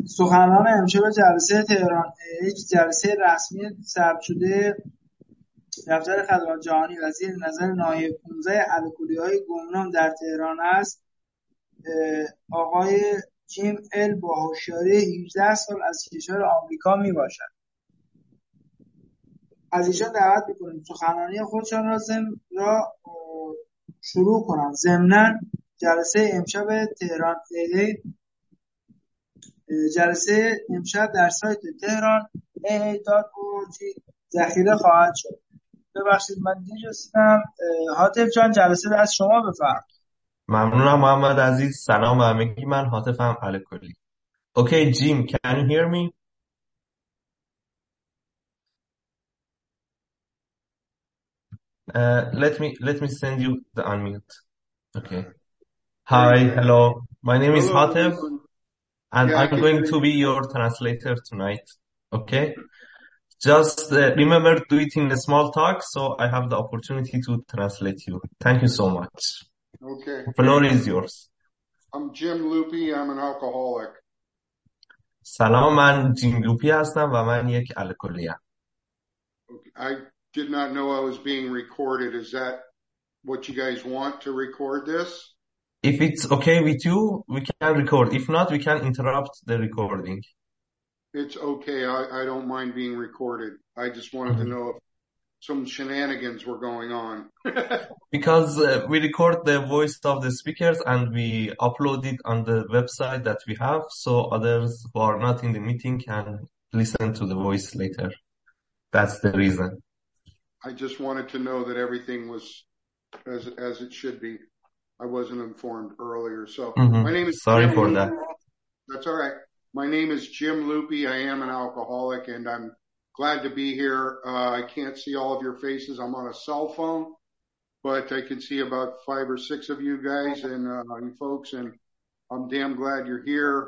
سخنران امشب جلسه تهران، یک جلسه رسمی ثبت شده دفتر خدمات جهانی و زیر نظر نایب 15 الکلی‌های گمنام در تهران است. آقای جیم ال با هوشیاری 18 سال از کشور آمریکا میباشد. از ایشان دعوت میکنیم سخنرانی خودشان را شروع کنند. ضمناً جلسه امشب تهران جلسه امشب در سایت تهران AA.org ذخیره خواهد شد. ببخشید من دیر رسیدم. حاطف جان جلسه از شما بفرمایید. ممنونم محمد عزیز. سلام به همگی، من حاطفم الکلی. Okay, Jim, can you hear me? Let me send you the unmute. Okay. Hi, hello. My name is Hatem, and I'm going to be your translator tonight. Okay. Just remember, do it in a small talk, so I have the opportunity to translate you. Thank you so much. Okay. The floor is yours. I'm Jim Loopy. I'm an alcoholic. سلام، من جیم لوپی هستم و من یک الکلی ام. I did not know I was being recorded. Is that what you guys want to record this? If it's okay with you, we can record. If not, we can interrupt the recording. It's okay. I don't mind being recorded. I just wanted to know if some shenanigans were going on. Because we record the voice of the speakers and we upload it on the website that we have, so others who are not in the meeting can listen to the voice later. That's the reason. I just wanted to know that everything was as it should be. I wasn't informed earlier. So my name is Sorry Jim for Loopy. that. That's all right. My name is Jim Loopy. I am an alcoholic and I'm glad to be here. I can't see all of your faces. I'm on a cell phone, but I can see about 5 or 6 of you guys and you folks, and I'm damn glad you're here.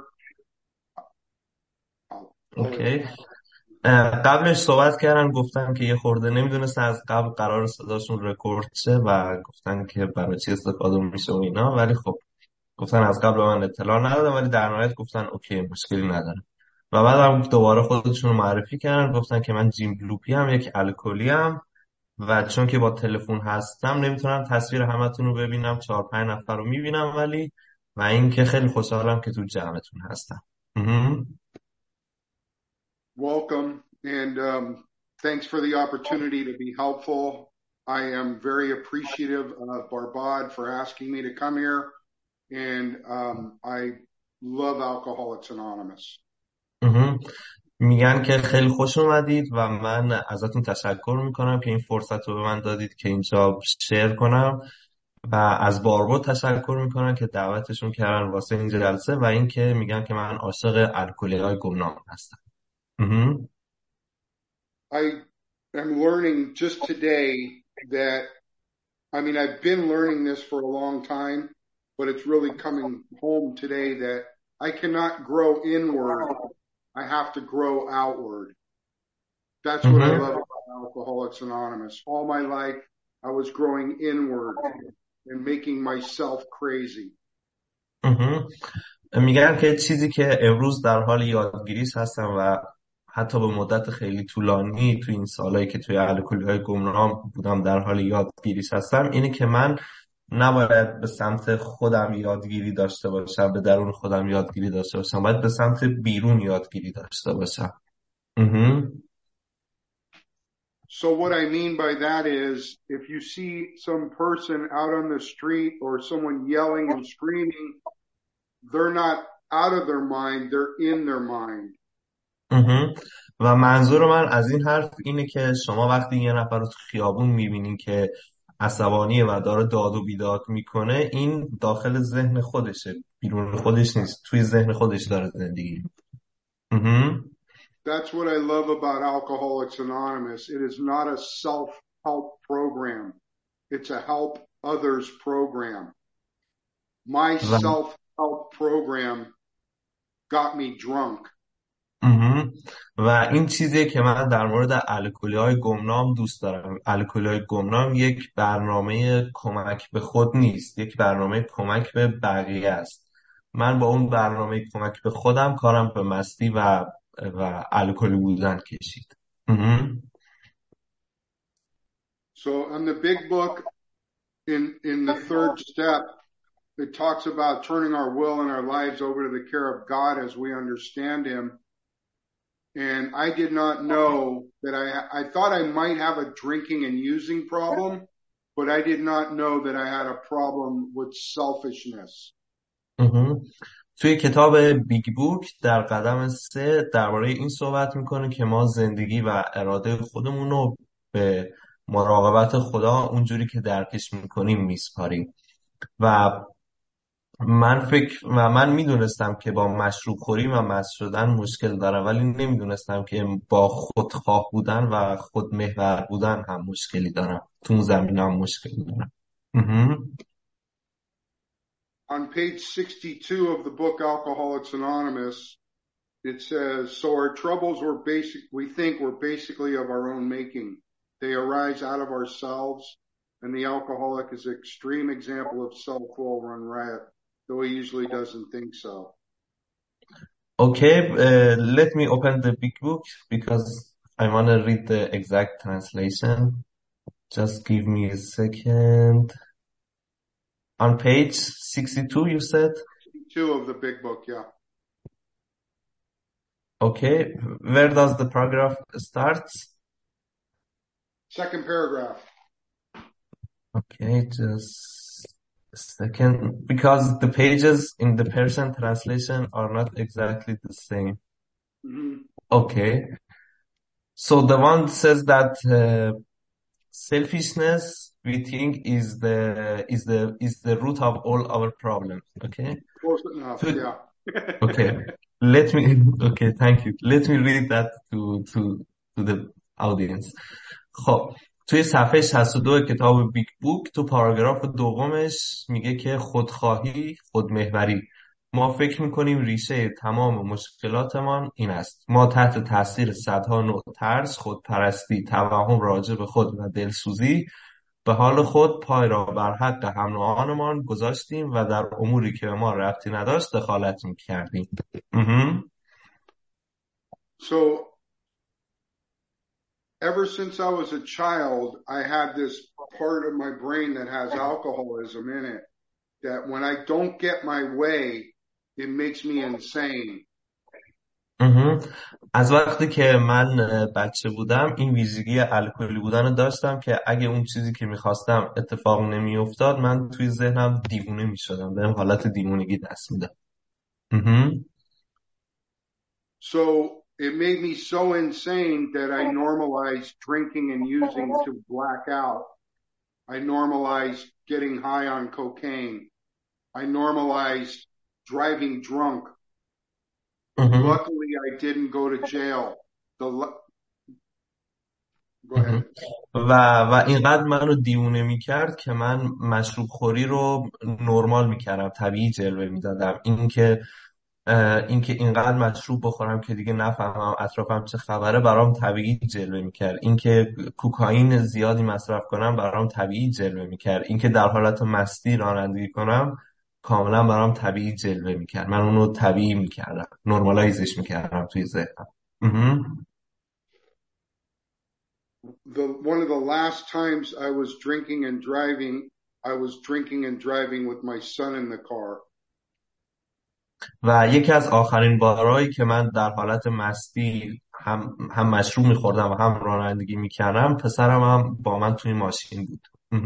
Okay. قبلش صحبت کردن، گفتن که یه خورده نمیدونستن از قبل قرار صداشون رکورد شه و گفتن که برای چی استفاده میشه و اینا، ولی خب گفتن از قبل من اطلاع ندادم، ولی در نهایت گفتن اوکی مشکلی نداره. و بعد هم دوباره خودشون رو معرفی کردن، گفتن که من جیم لوپی هم یک الکلی ام و چون که با تلفن هستم نمیتونم تصویر همتون رو ببینم، 4-5 نفر رو میبینم ولی، و این که خیلی خوشحالم که تو جمعتون هستم. Welcome and thanks for the opportunity to be helpful. I am very appreciative of Barbad for asking me to come here, and I love Alcoholics Anonymous. میگن که خیلی خوش اومدید و من ازتون تشکر میکنم که این فرصت رو به من دادید که اینجا شیر کنم و از باربو تشکر میکنم که دعوتشون کردن واسه این جلسه و این که میگن که من عاشق الکلی های گمنام هستم. I am learning just today that, I mean, I've been learning this for a long time, but it's really coming home today that I cannot grow inward. I have to grow outward. That's what I love about Alcoholics Anonymous. All my life, I was growing inward and making myself crazy. میگن که چیزی که امروز در حال یادگیریش هستم و حتی به مدت خیلی طولانی تو این سالایی که توی الکلی‌های گمنام بودم در حال یادگیریش هستم، اینه که من نباید به سمت خودم یادگیری داشته باشم، به درون خودم یادگیری داشته باشم، باید به سمت بیرون یادگیری داشته باشم. So what I mean by that is, if you see some person out on the street or someone yelling and screaming, they're not out of their mind, they're in their mind. و منظور من از این حرف اینه که شما وقتی یه نفر رو تو خیابون میبینین که عصبانیه و داره داد و بیداد میکنه، این داخل ذهن خودشه، بیرون خودش نیست، توی ذهن خودش داره زندگی. That's what I love about Alcoholics Anonymous. It is not a self-help program. It's a help others program. My self-help program got me drunk. و این چیزیه که من در مورد الکلی‌های گمنام دوست دارم. الکلی‌های گمنام یک برنامه کمک به خود نیست، یک برنامه کمک به بقیه است من با اون برنامه کمک به خودم کارم به مستی و الکلی بودن کشید. So on the big book, in the third step, it talks about turning our will and our lives over to the care of God as we understand Him. And I did not know that I thought I might have a drinking and using problem, but I did not know that I had a problem with selfishness. توی کتاب بیگ بوک در قدم 3 درباره این صحبت میکنه که ما زندگی و اراده خودمون رو به مراقبت خدا اونجوری که درکش میکنیم میسپاریم. و من میدونستم که با مشروب خوری و مست شدن مشکل دارم، ولی نمیدونستم که با خودخواه بودن و خودمحور بودن هم مشکلی دارم. تو اون زمینه هم مشکلی دارم. On page 62 of the book Alcoholics Anonymous, it says, so our troubles we think were basically of our own making. They arise out of ourselves, and the alcoholic is an extreme example of self-will run riot, though he usually doesn't think so. Okay, let me open the big book because I want to read the exact translation. Just give me a second. On page 62, you said? 62 of the big book, yeah. Okay, where does the paragraph start? Second paragraph. Okay, just a second, because the pages in the Persian translation are not exactly the same. Okay, so the one says that selfishness we think is the root of all our problems. Okay. Close enough. Yeah. Okay. Okay. Thank you. Let me read that to the audience. خب توی صفحه 62 کتاب بیگ بوک تو پاراگراف دومش میگه که خودخواهی، خودمحوری. ما فکر میکنیم ریشه تمام مشکلاتمان این است. ما تحت تاثیر صدها نوع ترس، خودپرستی، توهم راجع به خود و دلسوزی به حال خود پای را بر حق هم نوعانمان گذاشتیم و در اموری که به ما ربطی نداشت دخالت میکردیم. So ever since I was a child, I had this part of my brain that has alcoholism in it, that when I don't get my way, it makes me insane. از وقتی که من بچه بودم این ویژگی الکلی بودن رو داشتم که اگه اون چیزی که میخواستم اتفاق نمیافتاد من توی ذهنم دیوونه میشدم، بهم حالت دیوونگی دست میدم. So it made me so insane that I normalized drinking and using to black out. I normalized getting high on cocaine. I normalized driving drunk. Luckily, I didn't go to jail. Go ahead. و اینقدر منو دیوونه میکرد که من مشروب خوری رو نرمال میکردم، طبیعی جلوه میدادم. اینکه اینقدر مشروب بخورم که دیگه نفهمم اطرافم چه خبره برام طبیعی جلوه میکرد. اینکه کوکائین زیادی مصرف کنم برام طبیعی جلوه میکرد. اینکه در حالت مستی رانندگی کنم کاملا برام طبیعی جلوه میکرد. من اونو طبیعی میکردم، نرمالایزش میکردم توی ذهنم. One of the last times I was drinking and driving with my son in the car. و یکی از آخرین بارهایی که من در حالت مستی هم مشروب میخوردم و هم رانندگی میکردم پسرم هم با من توی ماشین بود.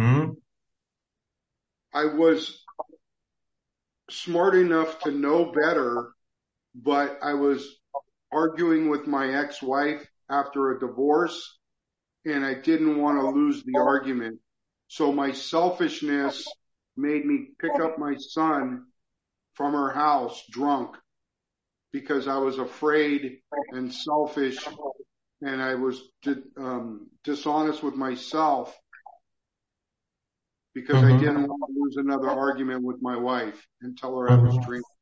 I was smart enough to know better, but I was arguing with my ex-wife after a divorce, and I didn't want to lose the argument. So my selfishness made me pick up my son from her house drunk because I was afraid and selfish, and I was dishonest with myself because I didn't want to lose another argument with my wife and tell her I was drinking.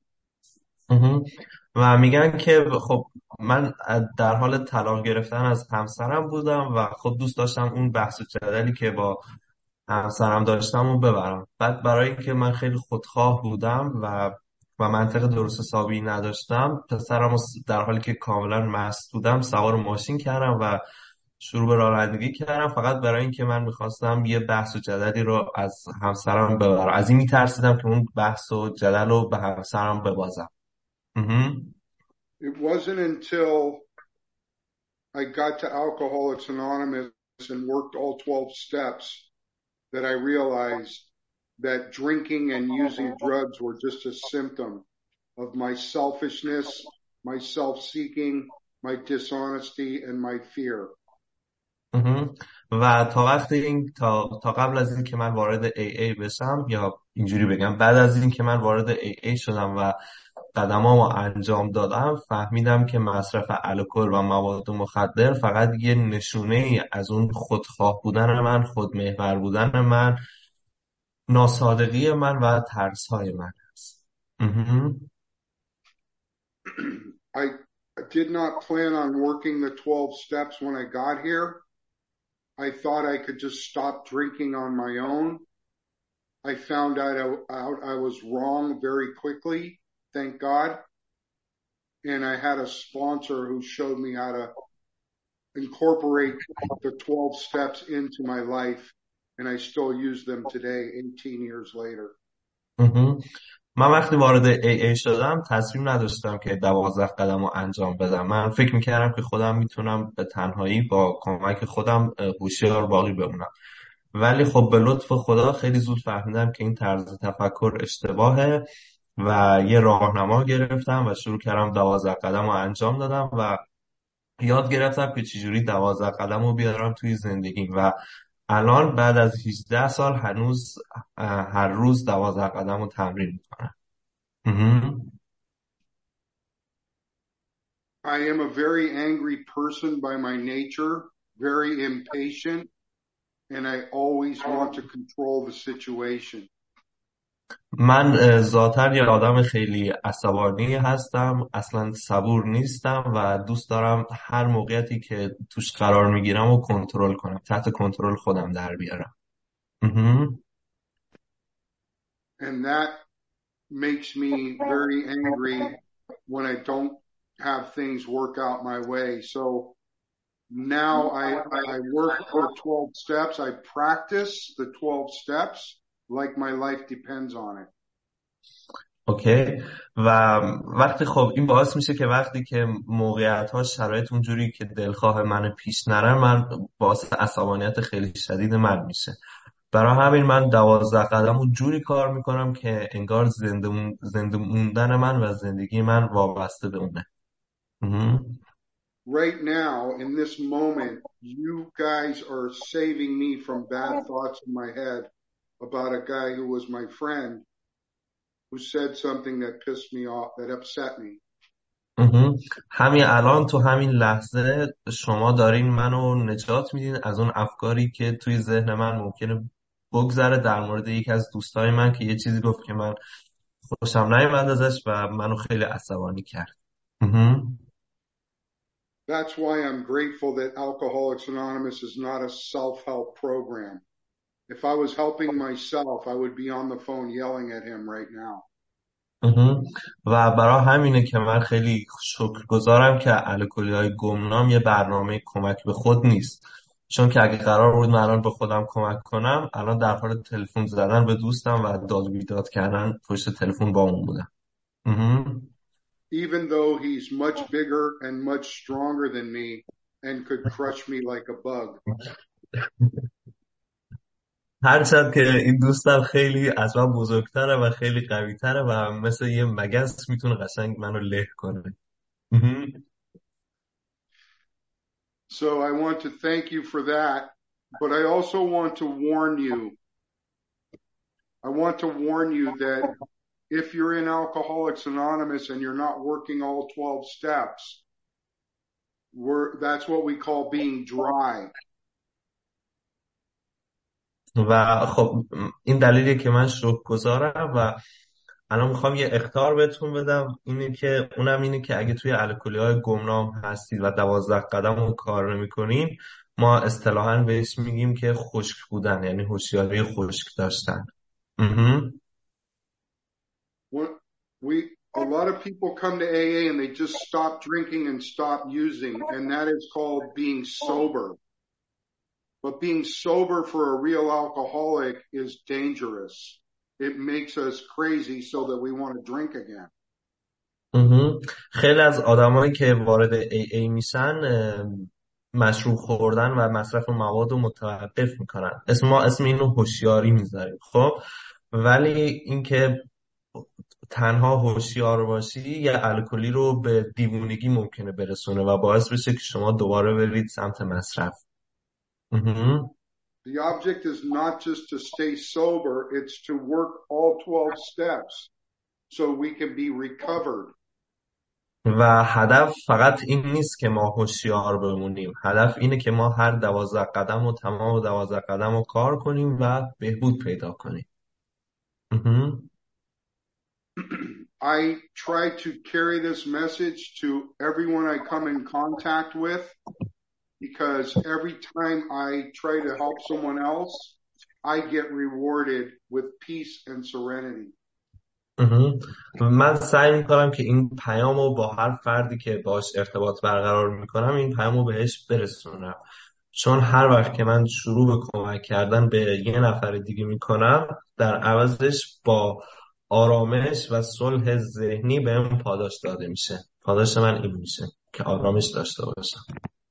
و میگن که خب من در حال طلاق گرفتن از همسرم بودم و خب دوست داشتم اون بحث و جدلی که با همسرم داشتم رو ببرم. بعد برای که من خیلی خودخواه بودم و و منطق درست حسابی نداشتم، پسرم در حالی که کاملا مست بودم سوار ماشین کردم و شروع به رانندگی کردم، فقط برای اینکه من میخواستم یه بحث و جدلی رو از همسرم ببرم. از این میترسیدم که اون بحث و جدل رو به همسرم ببازم. It wasn't until I got to Alcoholics Anonymous and worked all 12 steps that I realized that drinking and using drugs were just a symptom of my selfishness, my self-seeking, my dishonesty, and my fear. و تا وقتی تا قبل از این که من وارد AA بشم، یا اینجوری بگم بعد از این که من وارد AA شدم و قدمامو انجام دادم، فهمیدم که مصرف الکل و مواد مخدر فقط یه نشونه ای از اون خودخواه بودن من، خودمحور بودن من، ناصادقی من و ترس های من هست. I did not plan on working the 12 steps when I got here. I thought I could just stop drinking on my own. I found out I was wrong very quickly, thank God. And I had a sponsor who showed me how to incorporate the 12 steps into my life. And I still use them today, 18 years later. من وقتی وارد AA شدم تصمیم نداشتم که 12 قدم رو انجام بدم. من فکر میکردم که خودم میتونم به تنهایی با کمک خودم هوشیار باقی بمونم، ولی خب به لطف خدا خیلی زود فهمیدم که این طرز تفکر اشتباهه و یه راهنما گرفتم و شروع کردم 12 قدم رو انجام دادم و یاد گرفتم که چجوری 12 قدم رو بیارم توی زندگیم و الان بعد از 18 سال هنوز هر روز 12 قدم رو تمرین میکنم. I am a very angry person by my nature, very impatient, and I always want to control the situation. من ذاتاً یه آدم خیلی عصبانی هستم، اصلا صبور نیستم و دوست دارم هر موقعیتی که توش قرار میگیرم و کنترل کنم، تحت کنترل خودم در بیارم. And that makes me very angry when I don't have things work out my way. So now I work the 12 steps. I practice the 12 steps like my life depends on it. اوکی. و وقتی خب این باعث میشه که وقتی که موقعیت ها شرایط اونجوری که دلخواه من پیش نره، من باعث عصبانیت خیلی شدید من میشه. برای همین من 12 قدم رو جوری کار میکنم که انگار زنده موندن من و زندگی من وابسته به اونه. Right now, in this moment, you guys are saving me from bad thoughts in my head about a guy who was my friend who said something that pissed me off, that upset me. همین الان تو همین لحظه شما دارین منو نجات میدین از اون افکاری که توی ذهن من ممکنه بگذره در مورد یکی از دوستای من که یه چیزی گفت که من خوشم نیومد ازش و منو خیلی عصبانی کرد. That's why I'm grateful that Alcoholics Anonymous is not a self-help program. If I was helping myself, I would be on the phone yelling at him right now. و برای همینه که من خیلی شکرگزارم که الکلی‌های گمنام یه برنامه کمک به خود نیست، چون که اگه قرار بود من الان به خودم کمک کنم، الان در حال تلفن زدن به دوستم و داد و بیداد کردن پشت تلفن با اون بودم. Even though he's much bigger and much stronger than me and could crush me like a bug. هرچند که این دوستم خیلی از من بزرگتره و خیلی قوی‌تره و مثل یه مگس میتونه قشنگ منو له کنه. So I want to thank you for that, but I also want to warn you. I want to warn you that if you're in Alcoholics Anonymous and you're not working all 12 steps, that's what we call being dry. و خب این دلیلیه که من شکرگزارم و الان میخوام یه اخطار بهتون بدم، اینه که اگه توی الکلی‌های گمنام هستید و 12 قدم رو کار نمی‌کنین، ما اصطلاحاً بهش میگیم که خشک بودن، یعنی هوشیاری خشک داشتن. a lot of people come to AA and they just stop drinking and stop using, and that is called being sober. But being sober for a real alcoholic is dangerous. It makes us crazy so that we want to drink again. خیلی از آدمایی که وارد AA میشن مشروب خوردن و مصرف مواد رو متوقف میکنن. اسم اینو هوشیاری میذاریم. خب ولی اینکه تنها هوشیار باشی یا الکلی رو به دیوونگی ممکنه برسونه و باعث بشه که شما دوباره برید سمت مصرف. The object is not just to stay sober, it's to work all 12 steps so we can be recovered. و هدف فقط این نیست که ما هوشیار بمونیم. هدف اینه که ما هر 12 قدم و تمام 12 قدم رو کار کنیم و بهبود پیدا کنیم. I try to carry this message to everyone I come in contact with, because every time I try to help someone else, I get rewarded with peace and serenity. من سعی میکنم که این پیامو با هر فردی که باش ارتباط برقرار میکنم این پیامو بهش برسونم، چون هر وقت که من شروع به کمک کردن به یه نفر دیگه میکنم در عوضش با آرامش و صلح ذهنی بهم پاداش داده میشه. پاداش من این میشه که آرامش داشته باشم.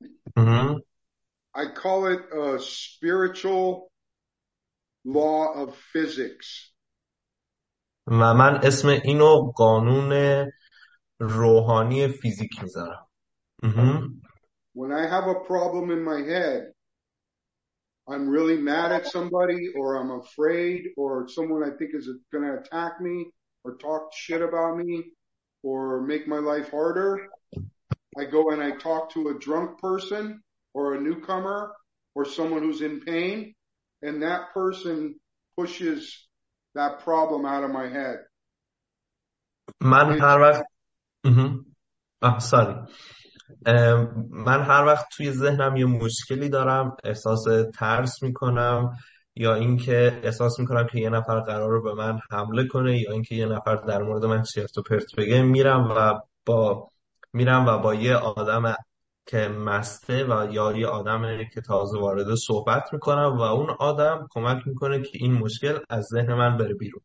I call it a spiritual law of physics. و من اسم اینو قانون روحانی فیزیک میذارم. When I have a problem in my head, I'm really mad at somebody, or I'm afraid, or someone I think is going to attack me or talk shit about me or make my life harder, I go and I talk to a drunk person or a newcomer or someone who's in pain, and that person pushes that problem out of my head. من هر وقت توی ذهنم یه مشکلی دارم، احساس ترس میکنم یا اینکه احساس میکنم که یه نفر قراره به من حمله کنه یا اینکه یه نفر در مورد من چرت و پرت بگه، میرم و با یه آدم که مسته و یا یه آدم که تازه وارد صحبت میکنم و اون آدم کمک میکنه که این مشکل از ذهن من بره بیرون.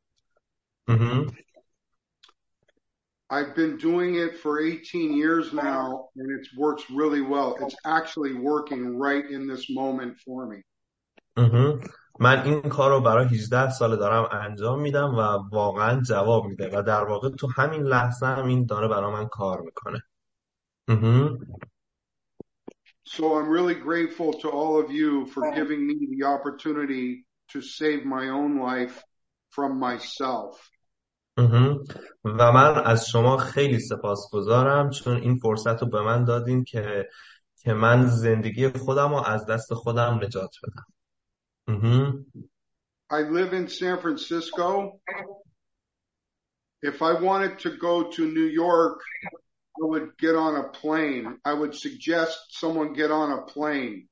I've been doing it for 18 years now, and it works really well. It's actually working right in this moment for me. من این کار رو برای 18 سال دارم انجام میدم و واقعا جواب میده و در واقع تو همین لحظه هم این داره برای من کار میکنه. So I'm really grateful to all of you for giving me the opportunity to save my own life from myself. و من از شما خیلی سپاسگزارم چون این فرصت رو به من دادین که من زندگی خودم رو از دست خودم نجات بدم. I live in San Francisco. If I wanted to go to New York, I would get on a plane. I would suggest someone get on a plane.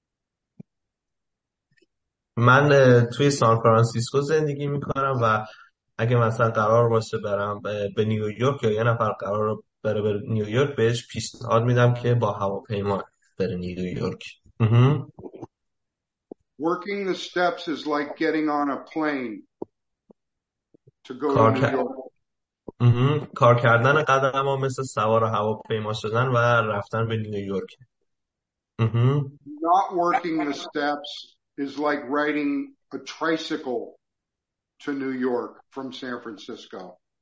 من توی سان فرانسیسکو زندگی میکنم و اگه مثلا قرار باشه برم به نیویورک یا یه نفر قرار بره به نیویورک، بهش پیشنهاد میدم که با هواپیما بره نیویورک. Working the steps is like getting on a plane to go to New York. کار کردن قدم ها مثل سوار هواپیما شدن و رفتن به نیویورک. Not working the steps is like riding a tricycle to New York from San Francisco.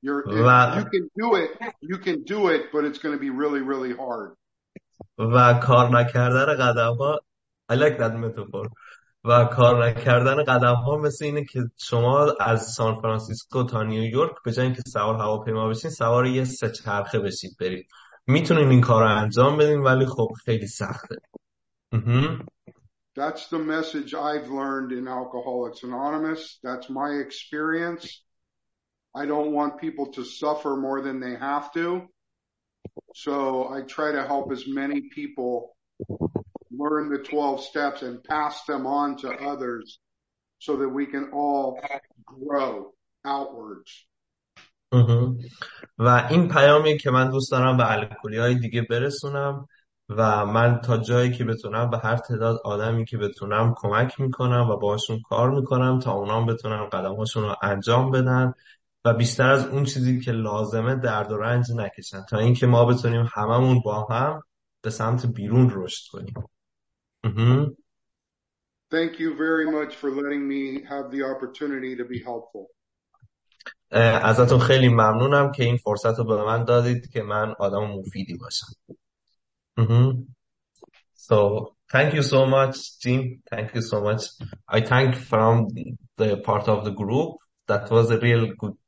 You can do it, but it's going to be really, really hard. و کار نکردن قدم ها I like that metaphor. و کار نکردن قدم ها مثل اینه که شما از سان فرانسیسکو تا نیویورک به جای اینکه سوار هواپیما بشین سوار یه 3 چرخه بشید برید. میتونین این کار رو انجام بدین ولی خب خیلی سخته. That's the message I've learned in Alcoholics Anonymous. That's my experience. I don't want people to suffer more than they have to. So I try to help as many people learn the 12 steps and pass them on to others so that we can all grow outwards. مهم. و این پیامی که من دوست دارم به الکلی های دیگه برسونم و من تا جایی که بتونم به هر تعداد آدمی که بتونم کمک میکنم و باشون کار میکنم تا اونام بتونن قدمهاشون رو انجام بدن و بیشتر از اون چیزی که لازمه درد و رنج نکشن تا اینکه ما بتونیم هممون با هم به سمت بیرون رشد کنیم. مهم. Thank you very much for letting me have the opportunity to be helpful. ازتون خیلی ممنونم که این فرصت رو به من دادید که من آدم مفیدی باشم. مهم. So thank you so much, Jim. Thank you so much. I thank from the part of the group. That was a real good